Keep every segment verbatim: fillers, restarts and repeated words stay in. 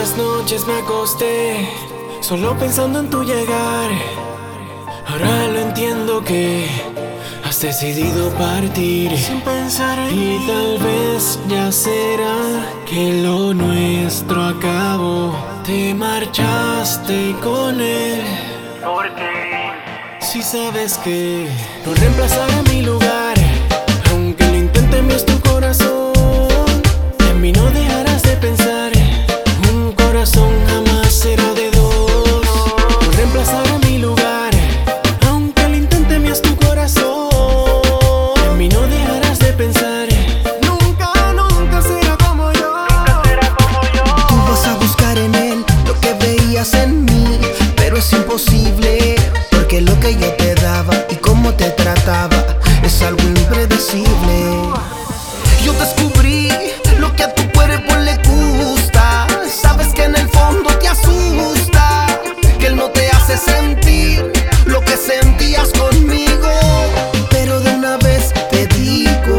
Muchas noches me acosté solo pensando en tu llegar. Ahora lo entiendo que has decidido partir sin pensar en mí. Y tal vez ya será que lo nuestro acabó. Te marchaste con él. ¿Por qué? Si sabes que no reemplazará mi lugar, aunque lo intente, mío es tu corazón. En mí no dejarás de pensar. Un corazón jamás será de dos. No reemplazará mi lugar, aunque lo intente, mío es tu corazón. En mí no dejarás de pensar. Nunca, nunca será como yo. Nunca será como yo. Tú vas a buscar en él lo que veías en mí, pero es imposible, porque lo que yo te daba y cómo te trataba es algo impredecible. Yo descubrí lo que a tu cuerpo le gusta. Sabes que en el fondo te asusta que él no te hace sentir lo que sentías conmigo. Pero de una vez te digo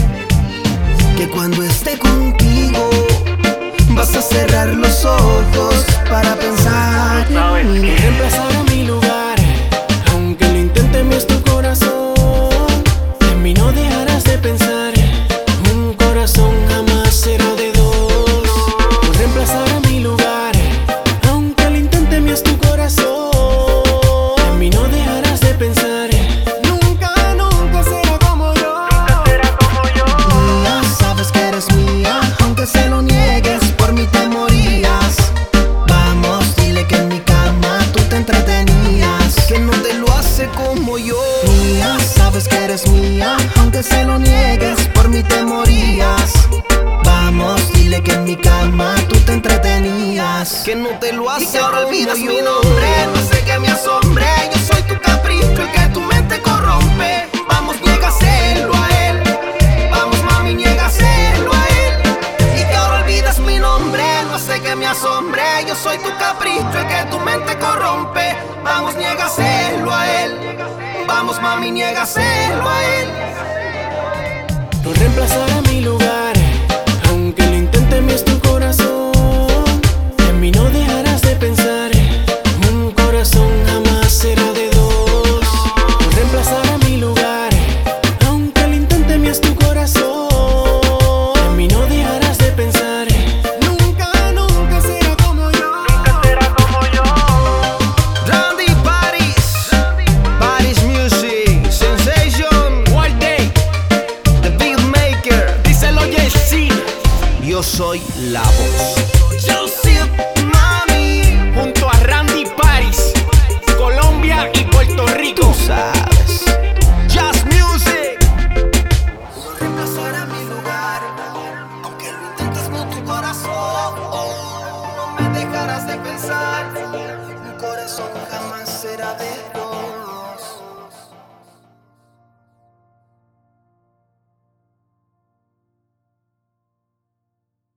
que cuando esté contigo vas a cerrar los ojos para pensar en mí. Reemplazará mi lugar, aunque lo intente, mío es tu corazón. En mí no dejarás de pensar. Un corazón jamás será de dos. No reemplazará mi lugar, aunque lo intente, mío es tu corazón. En mí no dejarás de pensar. Nunca, nunca será como yo. Nunca será como yo. Mía, sabes que eres mía, aunque se lo niegues, por mí te morías. Vamos, dile que en mi cama tú te entretenías, que no te lo hace como yo. Mía, sabes que eres mía, aunque se lo niegues, por mí te morías. Vamos, dile que en mi cama tú te entretenías, que no te lo hace. Y que ahora olvidas mi nombre, no sé qué me asombre. Yo soy tu capricho, el que tu mente corrompe. Vamos, niégaselo a él. Vamos, mami, niégaselo a él. Y que ahora olvidas mi nombre, no sé qué me asombre. Yo soy tu capricho, el que tu mente corrompe. Vamos, niégaselo a él. Vamos, mami, niégaselo a él. No reemplazará mi lugar, aunque lo intente, mío es tu corazón. En mí no dejarás de pensar. Un corazón jamás será de dos. No reemplazará mi lugar, aunque lo intente, mío es tu corazón. En mí no dejarás de pensar. Nunca, nunca será como yo. Nunca será como yo. Randy Paris, Paris Music, Sensation, Wild Day, The Beatmaker, díselo Jesse. Yo soy la voz. Yo soy mami, junto a Randy Paris, Colombia y Puerto Rico. tú sabes.